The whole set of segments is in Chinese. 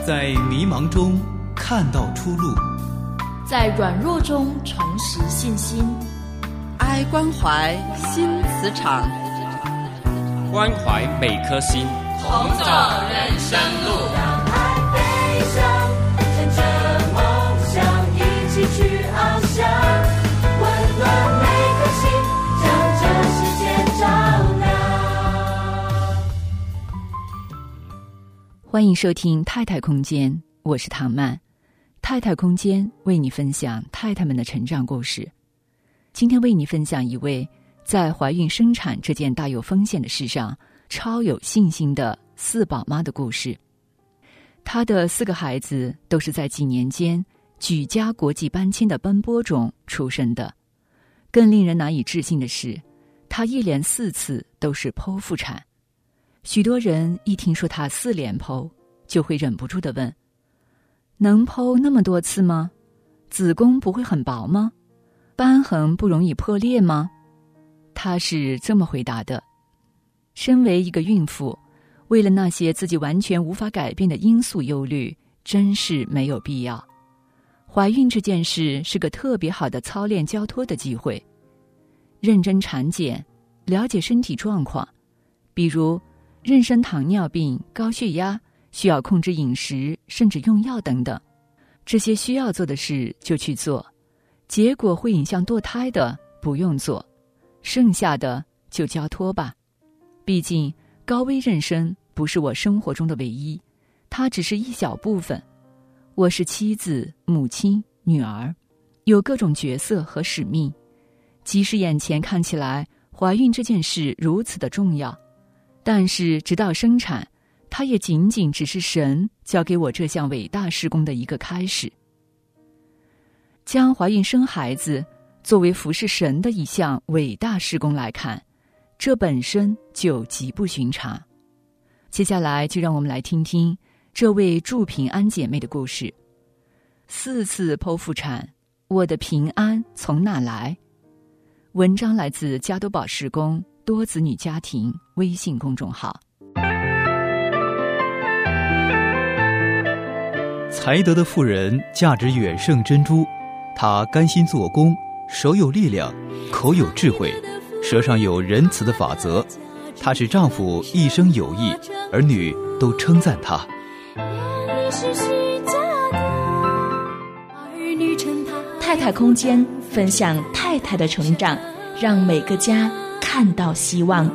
在迷茫中看到出路， 在软弱中重拾信心。 爱关怀新磁场， 关怀每颗心， 同走人生路。 让爱飞翔，乘着梦想一起去翱翔，温暖每颗心，将这世界照亮。 欢迎收听太太空间，我是唐曼。太太空间为你分享太太们的成长故事。今天为你分享一位在怀孕生产这件大有风险的事上超有信心的四宝妈的故事。她的4个孩子都是在几年间举家国际搬迁的奔波中出生的。更令人难以置信的是，她一连4次都是剖腹产。许多人一听说她4连剖，就会忍不住地问：能剖那么多次吗？子宫不会很薄吗？瘢痕不容易破裂吗？她是这么回答的：身为一个孕妇，为了那些自己完全无法改变的因素忧虑，真是没有必要。怀孕这件事是个特别好的操练交托的机会，认真产检，了解身体状况，比如妊娠糖尿病、高血压，需要控制饮食，甚至用药等等。这些需要做的事就去做，结果会影响堕胎的不用做，剩下的就交托吧。毕竟高危妊娠不是我生活中的唯一，它只是一小部分。我是妻子、母亲、女儿，有各种角色和使命。即使眼前看起来怀孕这件事如此的重要，但是直到生产，它也仅仅只是神交给我这项伟大事工的一个开始。将怀孕生孩子作为服侍神的一项伟大事工来看，这本身就极不寻常。接下来就让我们来听听这位祝平安姐妹的故事。4次剖腹产，我的平安从哪来？文章来自加多宝事工多子女家庭微信公众号。 才德的妇人价值远胜珍珠，她甘心做工，手有力量，口有智慧，舌上有仁慈的法则。她使丈夫一生有益，儿女都称赞她。 太太空间分享太太的成长，让每个家看到希望。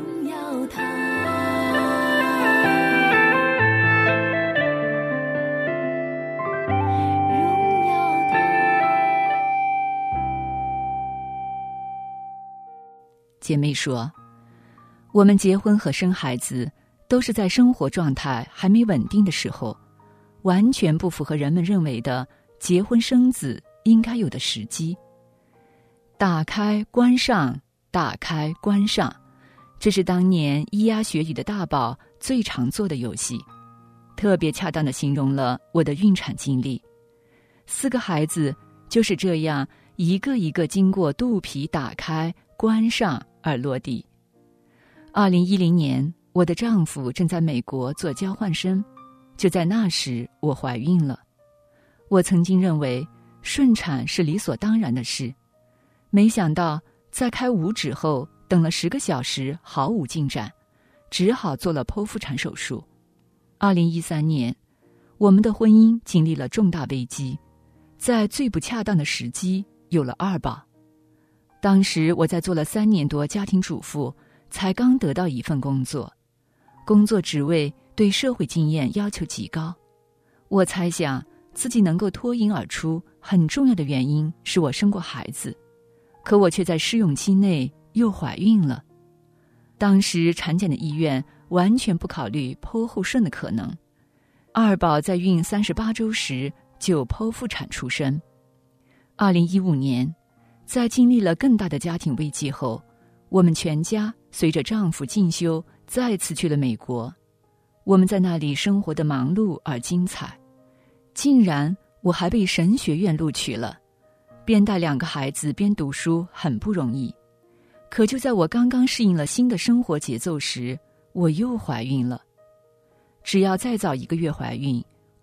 姐妹说，我们结婚和生孩子都是在生活状态还没稳定的时候，完全不符合人们认为的结婚生子应该有的时机。打开关上，打开关上，这是当年咿呀学语的大宝最常做的游戏，特别恰当地形容了我的孕产经历。4个孩子就是这样一个一个经过肚皮打开关上而落地。2010年，我的丈夫正在美国做交换生，就在那时我怀孕了。我曾经认为顺产是理所当然的事，没想到在开5指后等了10个小时毫无进展，只好做了剖腹产手术。2013年，我们的婚姻经历了重大危机，在最不恰当的时机有了2宝。当时我在做了3年多家庭主妇，才刚得到一份工作，工作职位对社会经验要求极高。我猜想自己能够脱颖而出，很重要的原因是我生过孩子，可我却在试用期内又怀孕了。当时产检的医院完全不考虑剖后顺的可能，2宝在孕38周时就剖腹产出生。2015年，在经历了更大的家庭危机后，我们全家随着丈夫进修再次去了美国。我们在那里生活的忙碌而精彩，竟然我还被神学院录取了。边带2个孩子边读书很不容易，可就在我刚刚适应了新的生活节奏时，我又怀孕了。只要再早1个月怀孕，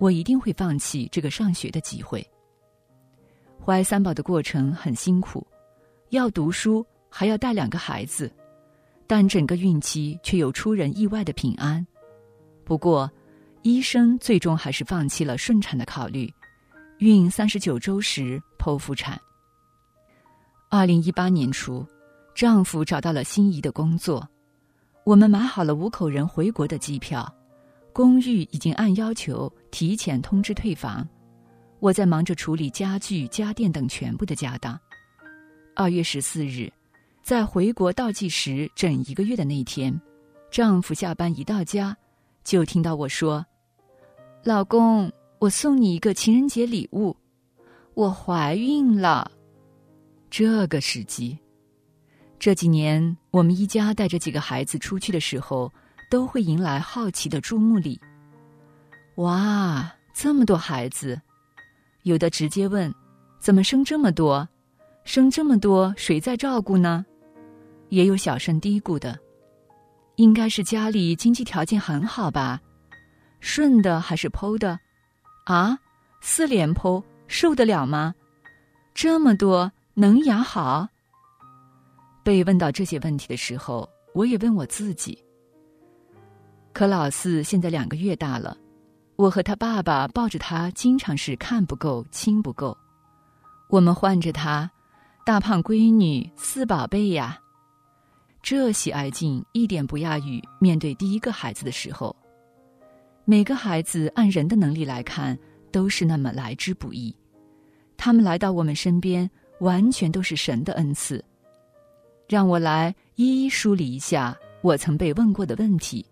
我一定会放弃这个上学的机会。怀三宝的过程很辛苦，要读书，还要带2个孩子，但整个孕期却有出人意外的平安。不过，医生最终还是放弃了顺产的考虑，孕39周时剖腹产。2018年初，丈夫找到了心仪的工作，我们买好了5口人回国的机票，公寓已经按要求提前通知退房。我在忙着处理家具、家电等全部的家当。2月14日，在回国倒计时整1个月的那天，丈夫下班一到家，就听到我说：“老公，我送你一个情人节礼物，我怀孕了。”这个时机，这几年我们一家带着几个孩子出去的时候，都会迎来好奇的注目礼。哇，这么多孩子！有的直接问：怎么生这么多？生这么多，谁在照顾呢？也有小声嘀咕的：应该是家里经济条件很好吧？顺的还是剖的？啊，4连剖，受得了吗？这么多，能养好？被问到这些问题的时候，我也问我自己。可老4现在2个月大了，我和他爸爸抱着他，经常是看不够亲不够。我们唤着他大胖闺女4宝贝呀，这喜爱劲一点不亚于面对第1个孩子的时候。每个孩子按人的能力来看都是那么来之不易，他们来到我们身边完全都是神的恩赐。让我来一一梳理一下我曾被问过的问题。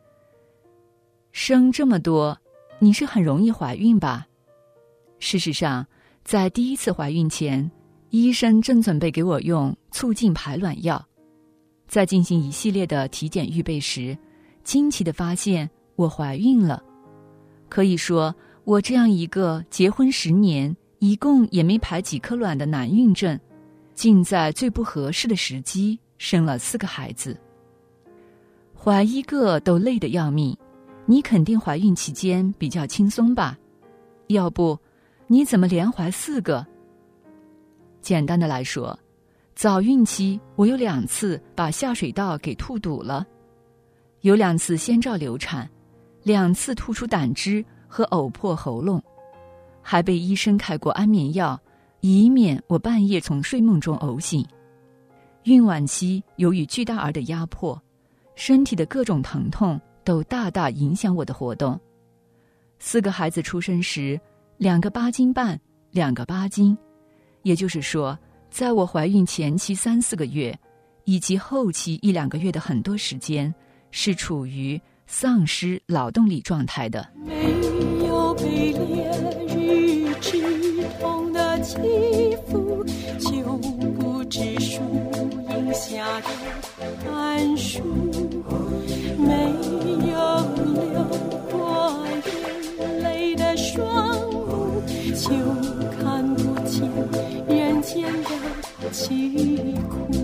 生这么多，你是很容易怀孕吧？事实上，在第1次怀孕前，医生正准备给我用促进排卵药。在进行一系列的体检预备时，惊奇地发现我怀孕了。可以说，我这样一个结婚10年，一共也没排几颗卵的难孕症，竟在最不合适的时机生了4个孩子。怀1个都累得要命，你肯定怀孕期间比较轻松吧？要不，你怎么连怀4个？简单的来说，早孕期我有2次把下水道给吐堵了，有2次先兆流产，2次吐出胆汁和呕破喉咙，还被医生开过安眠药，以免我半夜从睡梦中呕醒。孕晚期由于巨大儿的压迫，身体的各种疼痛都大大影响我的活动。4个孩子出生时，2个8斤半，2个8斤，也就是说，在我怀孕前期3、4个月，以及后期1、2个月的很多时间，是处于丧失劳动力状态的。 没有被烈日之痛的肌肤，就不知树荫下的桉树，没有流过眼泪的双目，就看不见人间的疾苦。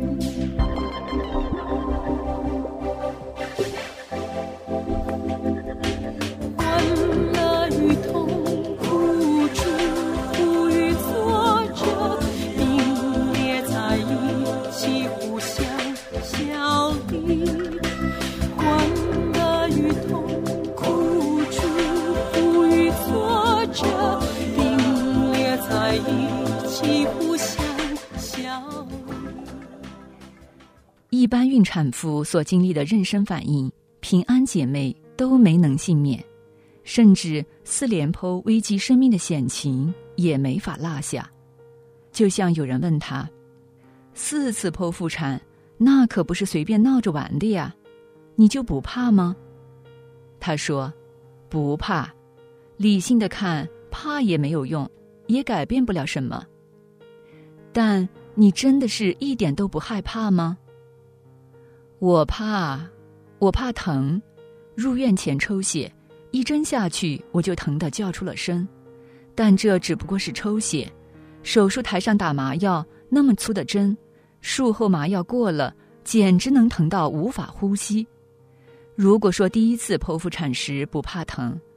一般孕产妇所经历的妊娠反应，平安姐妹都没能幸免，甚至4连剖危及生命的险情也没法落下。就像有人问她，4次剖腹产，那可不是随便闹着玩的呀，你就不怕吗？她说，不怕，理性的看，怕也没有用，也改变不了什么。但你真的是一点都不害怕吗？我怕疼，入院前抽血，1针下去我就疼得叫出了声，但这只不过是抽血，手术台上打麻药，那么粗的针，术后麻药过了，简直能疼到无法呼吸。如果说第1次剖腹产时不怕疼，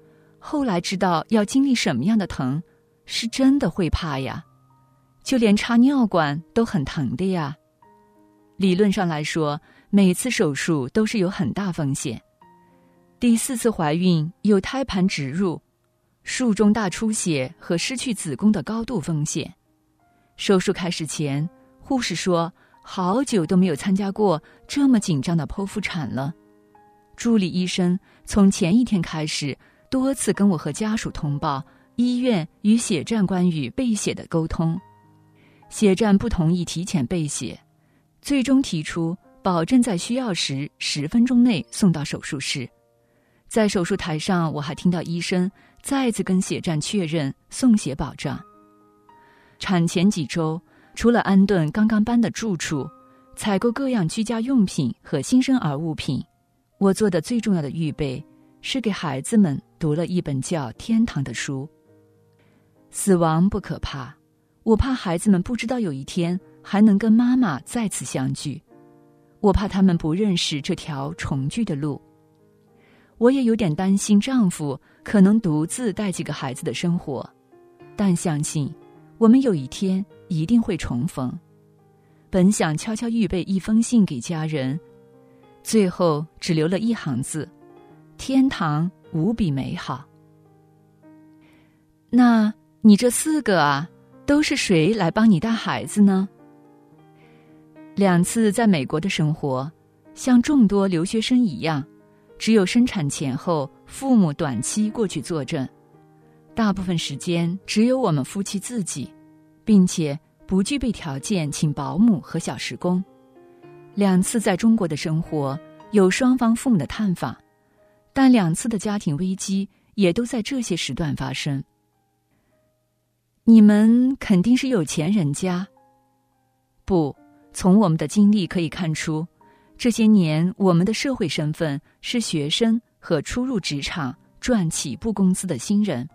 后来知道要经历什么样的疼，是真的会怕呀。就连插尿管都很疼的呀。理论上来说，每次手术都是有很大风险。第4次怀孕有胎盘植入、术中大出血和失去子宫的高度风险。手术开始前，护士说好久都没有参加过这么紧张的剖腹产了。助理医生从前一天开始多次跟我和家属通报医院与血站关于备血的沟通。血站不同意提前备血，最终提出保证在需要时10分钟内送到手术室。在手术台上，我还听到医生再次跟血站确认送血保障。产前几周，除了安顿刚刚搬的住处，采购各样居家用品和新生儿物品，我做的最重要的预备是给孩子们读了一本叫《天堂》的书。死亡不可怕，我怕孩子们不知道有一天还能跟妈妈再次相聚，我怕他们不认识这条重聚的路。我也有点担心丈夫可能独自带几个孩子的生活，但相信我们有一天一定会重逢。本想悄悄预备一封信给家人，最后只留了一行字：天堂无比美好。那你这4个啊，都是谁来帮你带孩子呢？2次在美国的生活，像众多留学生一样，只有生产前后父母短期过去坐镇，大部分时间只有我们夫妻自己，并且不具备条件请保姆和小时工。2次在中国的生活有双方父母的探访，但2次的家庭危机也都在这些时段发生。你们肯定是有钱人家。不，从我们的经历可以看出，这些年我们的社会身份是学生和初入职场赚起步工资的新人。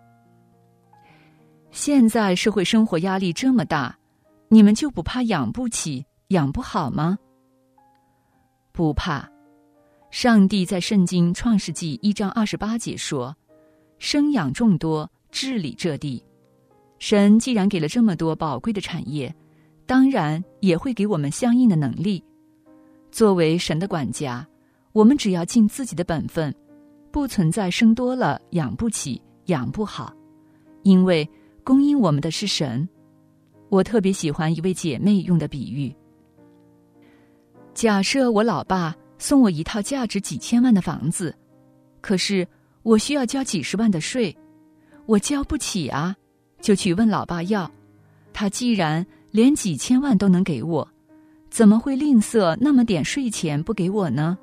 现在社会生活压力这么大，你们就不怕养不起、养不好吗？不怕。上帝在圣经创世纪1章28节说：生养众多，治理这地。神既然给了这么多宝贵的产业，当然也会给我们相应的能力。作为神的管家，我们只要尽自己的本分，不存在生多了养不起、养不好，因为供应我们的是神。我特别喜欢一位姐妹用的比喻：假设我老爸送我一套价值几千万的房子，可是我需要交几十万的税，我交不起啊，就去问老爸要。他既然连几千万都能给我，怎么会吝啬那么点税钱不给我呢？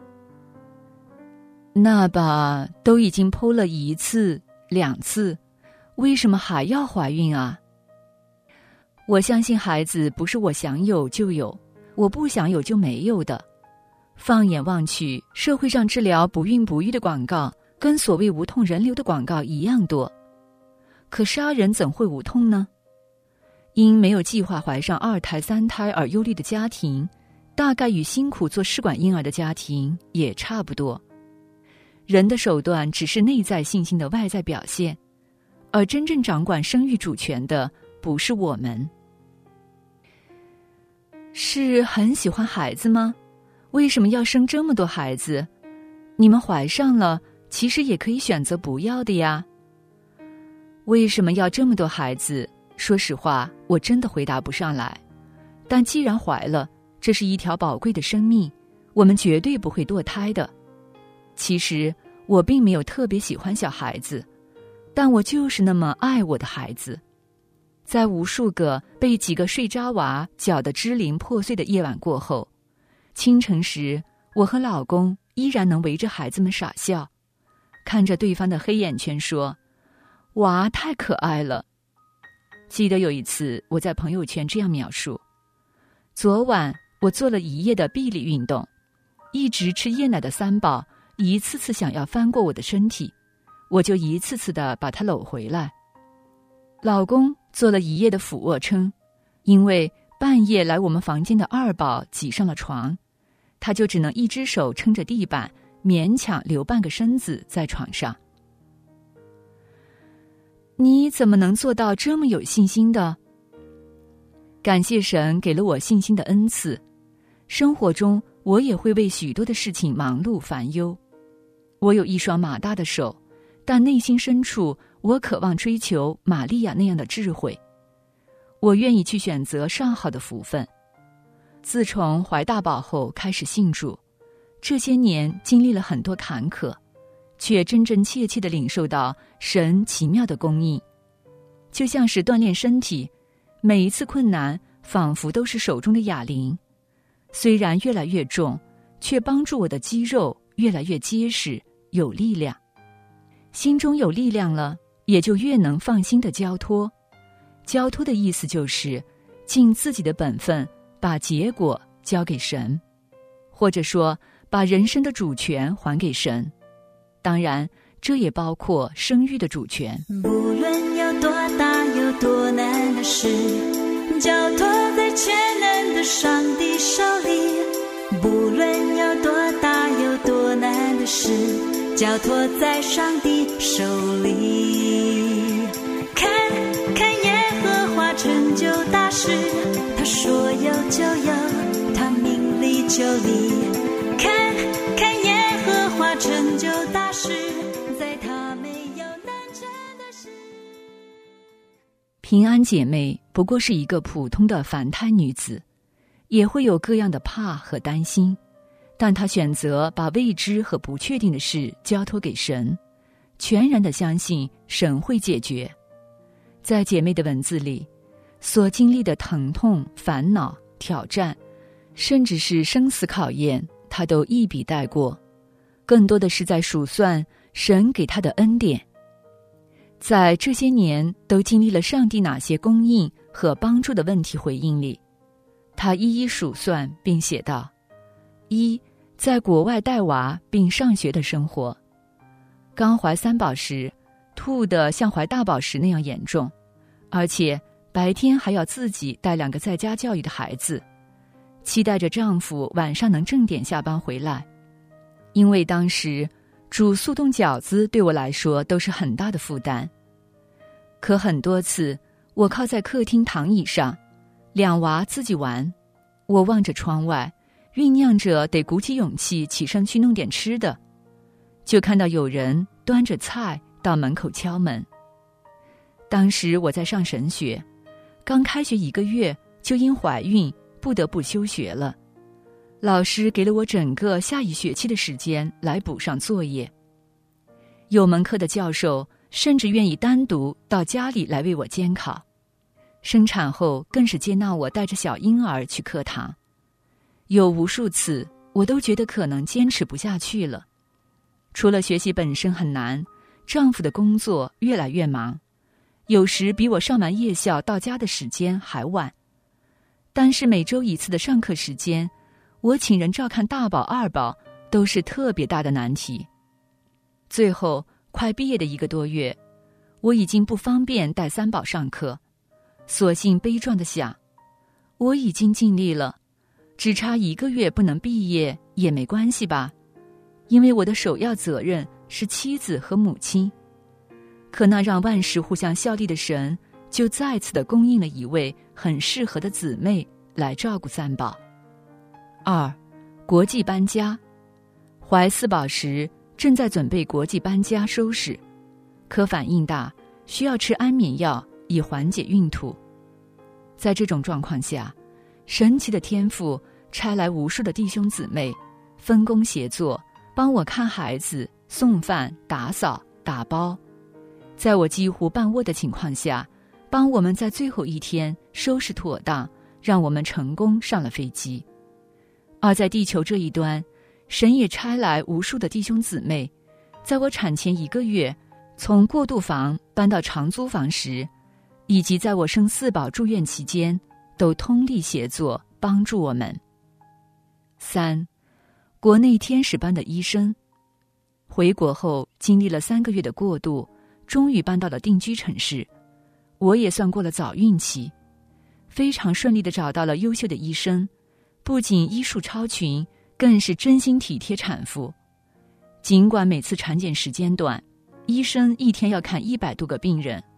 那吧，都已经剖了1次、2次，为什么还要怀孕啊？我相信孩子不是我想有就有，我不想有就没有的。放眼望去，社会上治疗不孕不育的广告跟所谓无痛人流的广告一样多，可杀人怎会无痛呢？因没有计划怀上2胎、3胎而忧虑的家庭，大概与辛苦做试管婴儿的家庭也差不多。人的手段只是内在信心的外在表现，而真正掌管生育主权的不是我们。是很喜欢孩子吗？为什么要生这么多孩子？你们怀上了，其实也可以选择不要的呀。为什么要这么多孩子？说实话，我真的回答不上来。但既然怀了，这是一条宝贵的生命，我们绝对不会堕胎的。其实我并没有特别喜欢小孩子，但我就是那么爱我的孩子。在无数个被几个睡渣娃搅得支离破碎的夜晚过后，清晨时，我和老公依然能围着孩子们傻笑，看着对方的黑眼圈说：娃太可爱了。记得有一次我在朋友圈这样描述：昨晚我做了一夜的臂力运动，一直吃夜奶的3宝一次次想要翻过我的身体，我就一次次地把他搂回来。老公做了一夜的俯卧撑，因为半夜来我们房间的2宝挤上了床，他就只能一只手撑着地板，勉强留半个身子在床上。 你怎么能做到这么有信心的？感谢神给了我信心的恩赐。生活中我也会为许多的事情忙碌烦忧。我有一双马大的手，但内心深处我渴望追求玛利亚那样的智慧。我愿意去选择上好的福分。自从怀大宝后开始信主，这些年经历了很多坎坷，却真真切切地领受到神奇妙的供应。就像是锻炼身体，每一次困难仿佛都是手中的哑铃，虽然越来越重，却帮助我的肌肉越来越结实有力量。心中有力量了，也就越能放心地交托。交托的意思就是尽自己的本分，把结果交给神，或者说把人生的主权还给神。当然这也包括生育的主权。 不论有多大有多难的事，交托在全能的上帝手里。不论有多大有多难的事，交托在上帝手里。看看耶和华成就大事，他说有就有，他命立就立。看看耶和华成就大事，在他没有难成的事。 平安姐妹不过是一个普通的凡胎女子，也会有各样的怕和担心，但她选择把未知和不确定的事交托给神，全然地相信神会解决。在姐妹的文字里，所经历的疼痛、烦恼、挑战，甚至是生死考验，她都一笔带过，更多的是在数算神给她的恩典。在这些年都经历了上帝哪些供应和帮助的问题回应里，她一一数算并写道：一，在国外带娃并上学的生活。刚怀3宝时，吐得像怀大宝时那样严重，而且白天还要自己带2个在家教育的孩子，期待着丈夫晚上能正点下班回来。因为当时煮速冻饺子对我来说都是很大的负担。可很多次我靠在客厅躺椅上，2娃自己玩，我望着窗外，酝酿着得鼓起勇气起身去弄点吃的，就看到有人端着菜到门口敲门。当时我在上神学，刚开学1个月就因怀孕不得不休学了。老师给了我整个下一学期的时间来补上作业。有门课的教授甚至愿意单独到家里来为我监考。生产后更是接纳我带着小婴儿去课堂。有无数次我都觉得可能坚持不下去了。除了学习本身很难，丈夫的工作越来越忙，有时比我上完夜校到家的时间还晚。但是每周1次的上课时间，我请人照看大宝2宝都是特别大的难题。最后快毕业的1个多月，我已经不方便带3宝上课，索性悲壮地想，我已经尽力了，只差1个月不能毕业也没关系吧，因为我的首要责任是妻子和母亲。可那让万事互相效力的神，就再次地供应了一位很适合的姊妹来照顾3宝。2，国际搬家。怀4宝时正在准备国际搬家收拾，可反应大，需要吃安眠药以缓解孕吐。在这种状况下，神奇的天父差来无数的弟兄姊妹，分工协作，帮我看孩子、送饭、打扫、打包。在我几乎半卧的情况下，帮我们在最后1天收拾妥当，让我们成功上了飞机。而在地球这一端，神也差来无数的弟兄姊妹，在我产前1个月从过渡房搬到长租房时，以及在我生4宝住院期间，都通力协作帮助我们。3，国内天使般的医生。回国后经历了3个月的过渡，终于搬到了定居城市。我也算过了早孕期，非常顺利地找到了优秀的医生，不仅医术超群，更是真心体贴产妇。尽管每次产检时间短，医生1天要看100多个病人，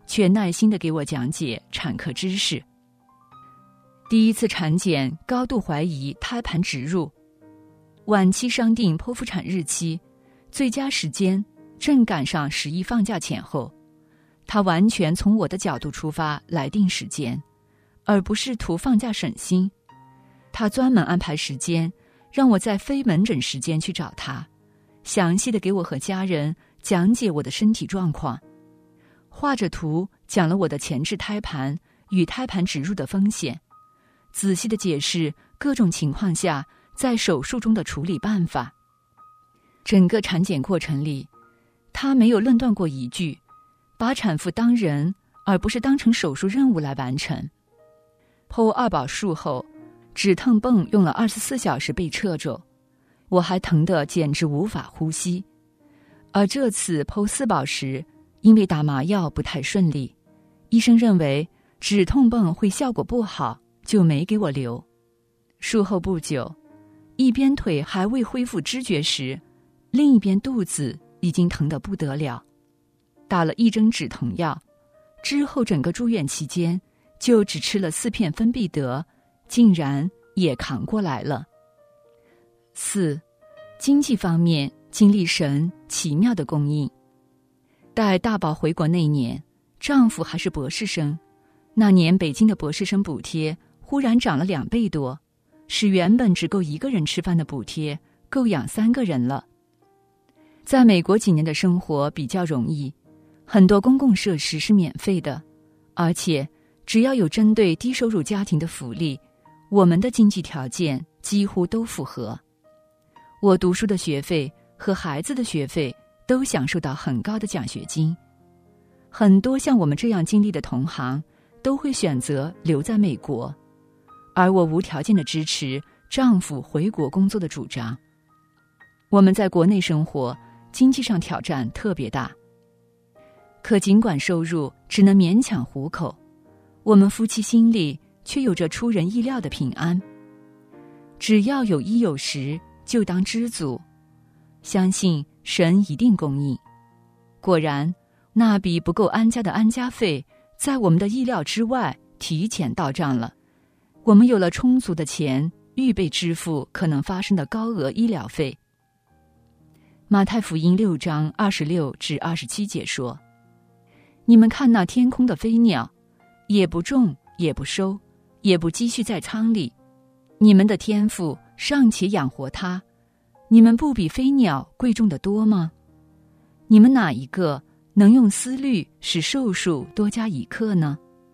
却耐心地给我讲解产科知识。第一次产检高度怀疑胎盘植入，晚期商定剖腹产日期，最佳时间正赶上11放假前后。他完全从我的角度出发来定时间，而不是图放假省心。他专门安排时间，让我在非门诊时间去找他，详细地给我和家人讲解我的身体状况，画着图讲了我的前置胎盘与胎盘植入的风险，仔细地解释各种情况下在手术中的处理办法。整个产检过程里，他没有论断过一句，把产妇当人，而不是当成手术任务来完成。剖2宝术后，止疼泵用了24小时被撤走，我还疼得简直无法呼吸。而这次剖4宝时，因为打麻药不太顺利，医生认为止痛泵会效果不好，就没给我留。术后不久，一边腿还未恢复知觉时，另一边肚子已经疼得不得了，打了1针止疼药，之后整个住院期间就只吃了4片芬必得，竟然也扛过来了。4. 经济方面经历神奇妙的供应。带大宝回国那年，丈夫还是博士生，那年北京的博士生补贴忽然涨了2倍多，使原本只够1个人吃饭的补贴够养3个人了。在美国几年的生活比较容易，很多公共设施是免费的，而且只要有针对低收入家庭的福利，我们的经济条件几乎都符合。我读书的学费和孩子的学费都享受到很高的奖学金。很多像我们这样经历的同行都会选择留在美国，而我无条件地支持丈夫回国工作的主张。我们在国内生活，经济上挑战特别大，可尽管收入只能勉强糊口，我们夫妻心里却有着出人意料的平安。只要有衣有食，就当知足，相信神一定供应。果然，那笔不够安家的安家费在我们的意料之外提前到账了，我们有了充足的钱预备支付可能发生的高额医疗费。马太福音6章26至27节说，你们看那天空的飞鸟，也不种也不收，也不积蓄在仓里，你们的天父尚且养活它，你们不比飞鸟贵重得多吗？你们哪一个能用思虑使寿数多加1刻呢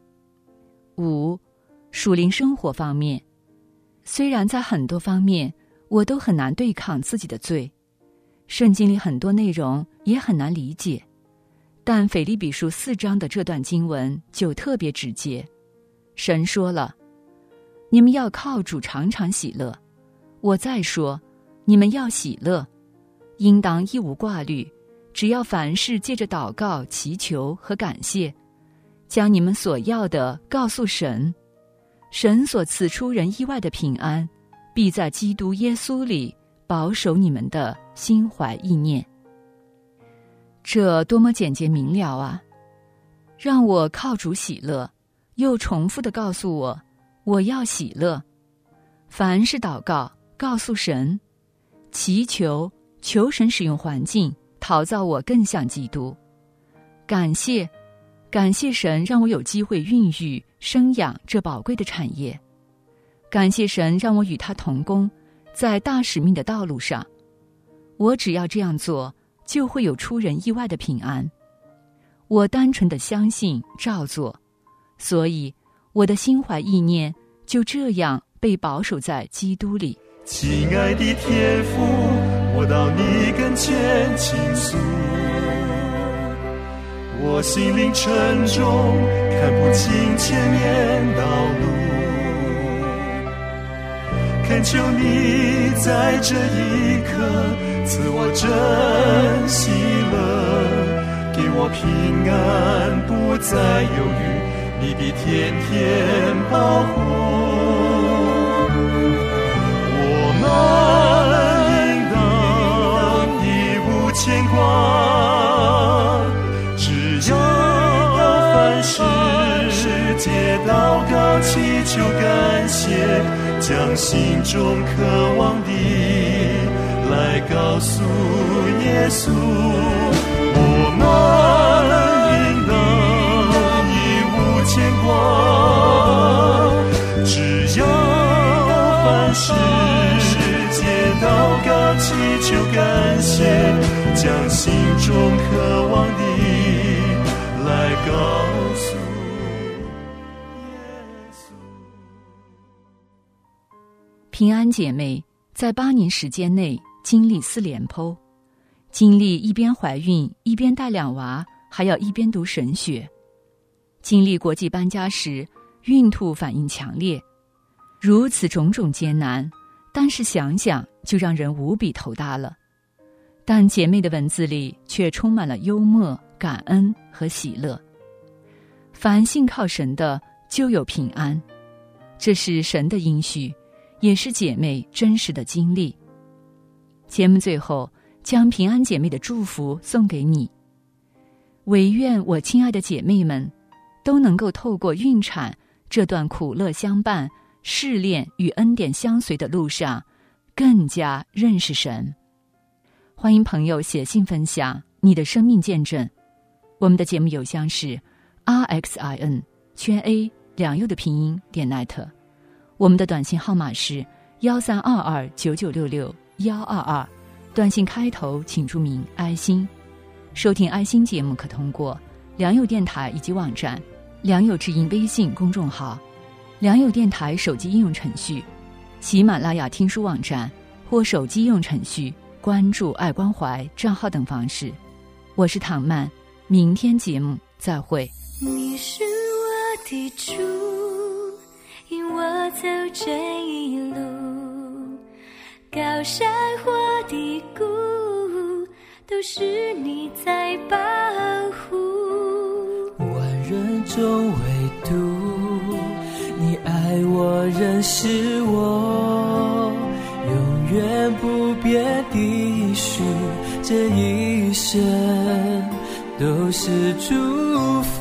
？5. 属灵生活方面，虽然在很多方面我都很难对抗自己的罪，圣经里很多内容也很难理解，但腓立比书4章的这段经文就特别直接。神说了，你们要靠主常常喜乐。我再说，你们要喜乐，应当一无挂虑，只要凡事借着祷告、祈求和感谢，将你们所要的告诉神。神所赐出人意外的平安，必在基督耶稣里保守你们的心怀意念。这多么简洁明了啊！让我靠主喜乐，又重复地告诉我，我要喜乐。凡是祷告，告诉神，祈求，求神使用环境，陶造我更像基督。感谢，感谢神让我有机会孕育、生养这宝贵的产业。感谢神让我与他同工，在大使命的道路上。我只要这样做，就会有出人意外的平安。我单纯的相信，照做，所以我的心怀意念就这样被保守在基督里。 亲爱的天父，我到你跟前倾诉，我心灵沉重，看不清前面道路，恳求你在这一刻赐我真喜乐，给我平安，不再犹豫，你必天天保护。我们应当一无牵挂，只要凡将心中渴望的来告诉耶稣，我们应当义无牵挂，只要凡事皆祷告祈求感谢，将心中渴望的来告诉耶稣。 平安姐妹在8年时间内经历4连剖，经历一边怀孕一边带2娃，还要一边读神学，经历国际搬家时孕吐反应强烈，如此种种艰难，但是想想就让人无比头大了。但姐妹的文字里却充满了幽默、感恩和喜乐。凡信靠神的就有平安，这是神的应许，也是姐妹真实的经历。节目最后将平安姐妹的祝福送给你，唯愿我亲爱的姐妹们都能够透过孕产这段苦乐相伴、试炼与恩典相随的路上，更加认识神。欢迎朋友写信分享你的生命见证，我们的节目邮箱是 RXIN_A 2右的拼音.net， 我们的短信号码是132299662122，短信开头请注明爱心。收听爱心节目可通过良友电台以及网站、良友之音微信公众号、良友电台手机应用程序、喜马拉雅听书网站或手机应用程序关注爱关怀账号等方式。我是唐曼，明天节目再会。 你是我的主，引我走这一路，高山或低谷都是你在保护， 万人中唯独你爱我认识我，永远不变的应许，这一生都是祝福，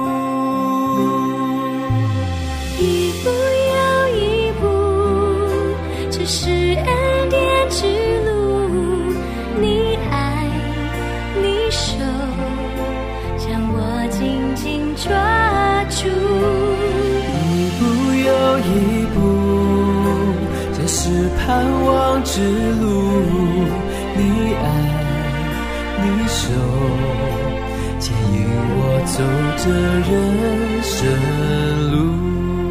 一步又一步，这是恩典之路，你爱你手将我紧紧抓住， 一步又一步，这是盼望之路，你爱你手牵引我走这人生路。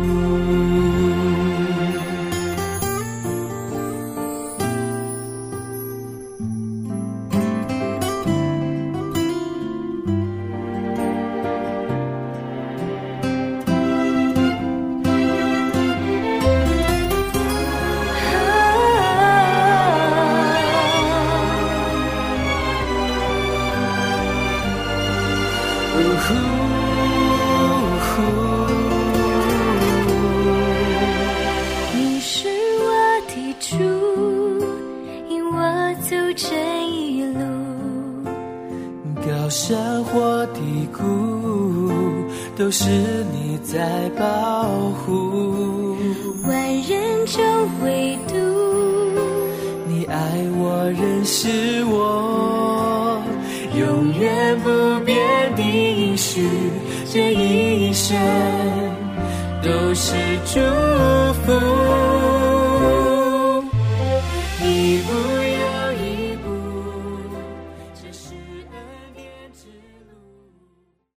你是我的主，引我走这一路， 高山或低谷都是你在保护， 万人中唯独你爱我认识我，永远不变的应许，这一生都是祝福。